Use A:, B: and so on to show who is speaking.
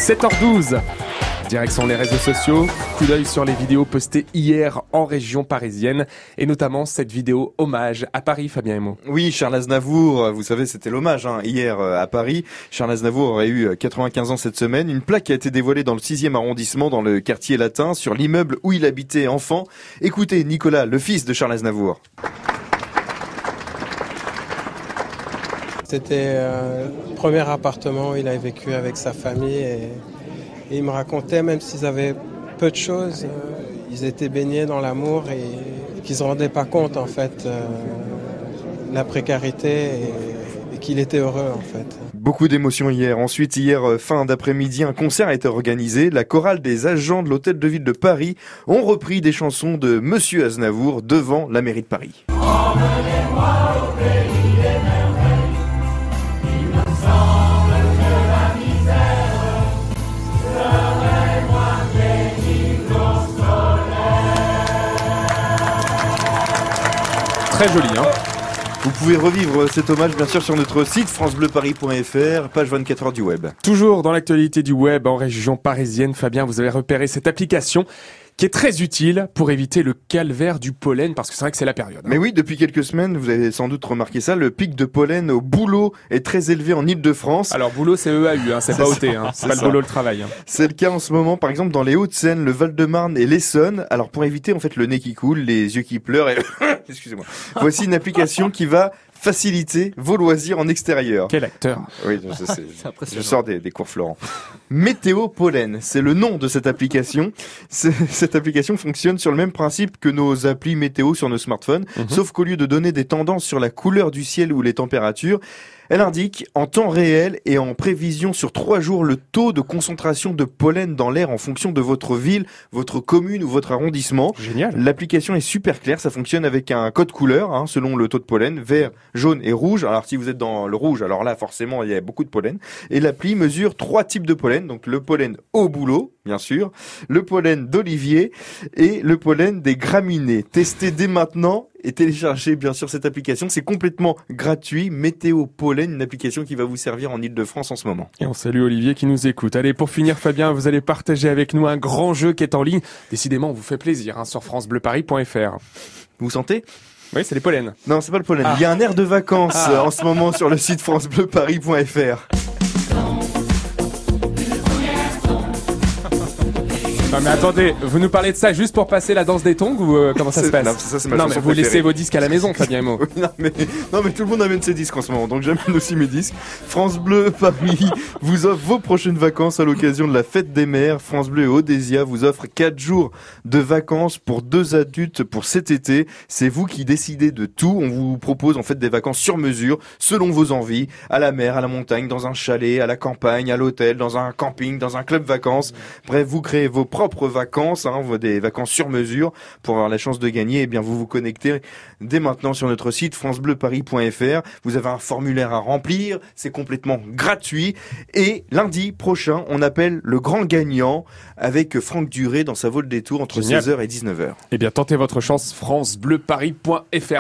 A: 7h12. Direction les réseaux sociaux, coup d'œil sur les vidéos postées hier en région parisienne et notamment cette vidéo hommage à Paris, Fabien Emo.
B: Oui, Charles Aznavour, vous savez, c'était l'hommage hier à Paris. Charles Aznavour aurait eu 95 ans cette semaine. Une plaque a été dévoilée dans le 6e arrondissement, dans le quartier latin, sur l'immeuble où il habitait enfant. Écoutez Nicolas, le fils de Charles Aznavour.
C: C'était le premier appartement où il a vécu avec sa famille et il me racontait, même s'ils avaient peu de choses, ils étaient baignés dans l'amour et qu'ils ne se rendaient pas compte en fait de la précarité et qu'il était heureux en fait.
B: Beaucoup d'émotions hier. Ensuite, hier, fin d'après-midi, un concert a été organisé. La chorale des agents de l'hôtel de ville de Paris ont repris des chansons de Monsieur Aznavour devant la mairie de Paris.
D: Emmenez-moi au pays des merveilles. Il me semble que la misère serait moins pénible au soleil.
A: Très joli, hein.
B: Vous pouvez revivre cet hommage bien sûr sur notre site francebleuparis.fr, page 24h du web.
A: Toujours dans l'actualité du web en région parisienne, Fabien, vous avez repéré cette application qui est très utile pour éviter le calvaire du pollen, parce que c'est vrai que c'est la période.
B: Mais oui, depuis quelques semaines, vous avez sans doute remarqué ça, le pic de pollen au boulot est très élevé en Ile-de-France.
A: Alors boulot, c'est EAU, hein, c'est pas OT, hein, c'est pas le boulot, le travail. Hein.
B: C'est le cas en ce moment, par exemple, dans les Hauts-de-Seine, le Val-de-Marne et l'Essonne. Alors pour éviter en fait le nez qui coule, les yeux qui pleurent et... Excusez-moi. Voici une application qui va faciliter vos loisirs en extérieur.
A: Quel acteur.
B: Oui, je sors des cours Florent. Météo Pollen, c'est le nom de cette application. Cette application fonctionne sur le même principe que nos applis météo sur nos smartphones, sauf qu'au lieu de donner des tendances sur la couleur du ciel ou les températures, elle indique en temps réel et en prévision sur 3 jours le taux de concentration de pollen dans l'air en fonction de votre ville, votre commune ou votre arrondissement.
A: Génial.
B: L'application est super claire, ça fonctionne avec un code couleur selon le taux de pollen, vert, jaune et rouge. Alors si vous êtes dans le rouge, alors là forcément il y a beaucoup de pollen. Et l'appli mesure 3 types de pollen, donc le pollen au boulot, bien sûr, le pollen d'olivier et le pollen des graminées. Testez dès maintenant et téléchargez bien sûr cette application, c'est complètement gratuit. Météo Pollen, une application qui va vous servir en Ile-de-France en ce moment.
A: Et on salue Olivier qui nous écoute. Allez, pour finir Fabien, vous allez partager avec nous un grand jeu qui est en ligne. Décidément, on vous fait plaisir sur francebleuparis.fr.
B: Vous sentez ?
A: Oui, c'est les pollens.
B: Non, c'est pas le pollen. Il y a un air de vacances en ce moment sur le site francebleuparis.fr.
A: Non mais attendez, vous nous parlez de ça juste pour passer la danse des tongs ou comment ça se passe?
B: Non, ça, c'est ma
A: non
B: chanson
A: mais vous
B: préférée.
A: laissez vos disques à la maison, Fabien Emo.
B: Oui, non mais tout le monde amène ses disques en ce moment, donc j'amène aussi mes disques. France Bleu Paris vous offre vos prochaines vacances à l'occasion de la fête des mères. France Bleu et Odésia vous offrent 4 jours de vacances pour 2 adultes pour cet été. C'est vous qui décidez de tout. On vous propose en fait des vacances sur mesure, selon vos envies, à la mer, à la montagne, dans un chalet, à la campagne, à l'hôtel, dans un camping, dans un club vacances. Bref, vous créez vos propres vacances, des vacances sur mesure. Pour avoir la chance de gagner, eh bien vous vous connectez dès maintenant sur notre site francebleuparis.fr. Vous avez un formulaire à remplir, c'est complètement gratuit. Et lundi prochain, on appelle le grand gagnant avec Franck Duré dans sa vol des tours entre 16h et 19h.
A: Eh bien, tentez votre chance, francebleuparis.fr.